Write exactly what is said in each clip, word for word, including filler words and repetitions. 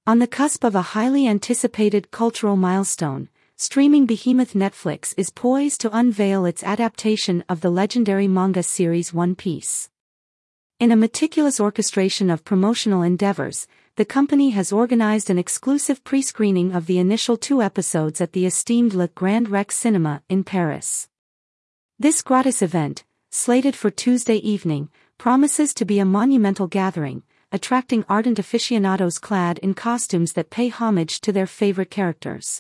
On the cusp of a highly anticipated cultural milestone, streaming behemoth Netflix is poised to unveil its adaptation of the legendary manga series One Piece. In a meticulous orchestration of promotional endeavors, the company has organized an exclusive pre-screening of the initial two episodes at the esteemed Le Grand Rex Cinema in Paris. This gratis event, slated for Tuesday evening, promises to be a monumental gathering, attracting ardent aficionados clad in costumes that pay homage to their favorite characters.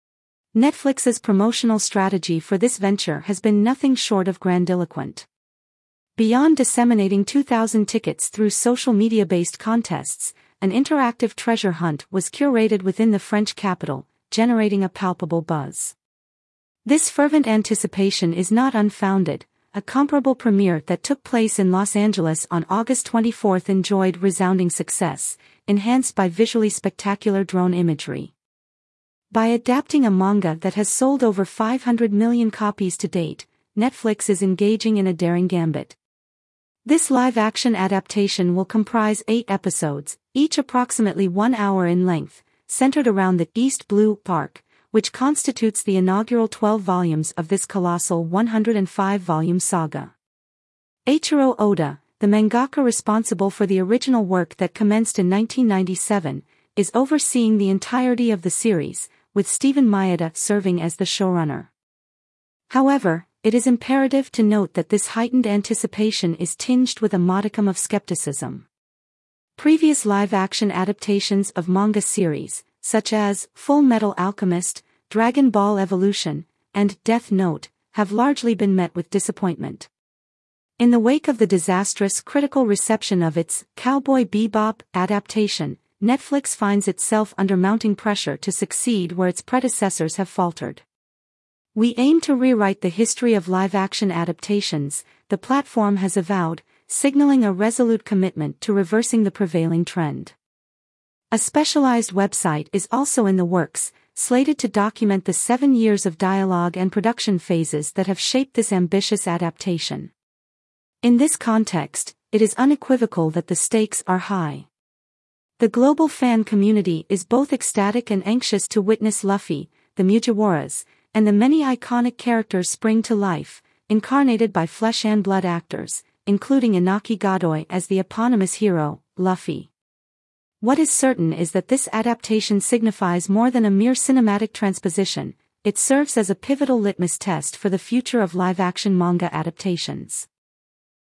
Netflix's promotional strategy for this venture has been nothing short of grandiloquent. Beyond disseminating two thousand tickets through social media-based contests, an interactive treasure hunt was curated within the French capital, generating a palpable buzz. This fervent anticipation is not unfounded. A comparable premiere that took place in Los Angeles on August twenty-fourth enjoyed resounding success, enhanced by visually spectacular drone imagery. By adapting a manga that has sold over five hundred million copies to date, Netflix is engaging in a daring gambit. This live-action adaptation will comprise eight episodes, each approximately one hour in length, centered around the East Blue Park, which constitutes the inaugural twelve volumes of this colossal one hundred five volume saga. Eiichiro Oda, the mangaka responsible for the original work that commenced in nineteen ninety-seven, is overseeing the entirety of the series, with Steven Maeda serving as the showrunner. However, it is imperative to note that this heightened anticipation is tinged with a modicum of skepticism. Previous live-action adaptations of manga series, such as Full Metal Alchemist, Dragon Ball Evolution, and Death Note, have largely been met with disappointment. In the wake of the disastrous critical reception of its Cowboy Bebop adaptation, Netflix finds itself under mounting pressure to succeed where its predecessors have faltered. "We aim to rewrite the history of live-action adaptations," the platform has avowed, signaling a resolute commitment to reversing the prevailing trend. A specialized website is also in the works, slated to document the seven years of dialogue and production phases that have shaped this ambitious adaptation. In this context, it is unequivocal that the stakes are high. The global fan community is both ecstatic and anxious to witness Luffy, the Mugiwaras, and the many iconic characters spring to life, incarnated by flesh and blood actors, including Inaki Godoy as the eponymous hero, Luffy. What is certain is that this adaptation signifies more than a mere cinematic transposition. It serves as a pivotal litmus test for the future of live-action manga adaptations.